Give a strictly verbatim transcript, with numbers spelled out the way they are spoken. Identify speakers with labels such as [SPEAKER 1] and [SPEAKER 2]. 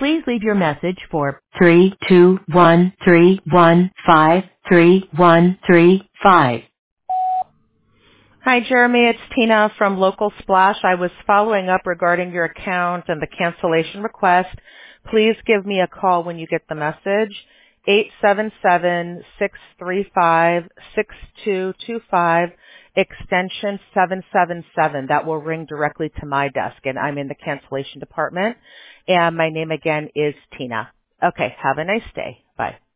[SPEAKER 1] Please leave your message for three two one three one five three one three five.
[SPEAKER 2] Hi, Jeremy. It's Tina from Local Splash. I was following up regarding your account and the cancellation request. Please give me a call when you get the message. eight seven seven, six three five, six two two five, extension seven seven seven. That will ring directly to my desk, and I'm in the cancellation department. And my name again is Tina. Okay, have a nice day. Bye.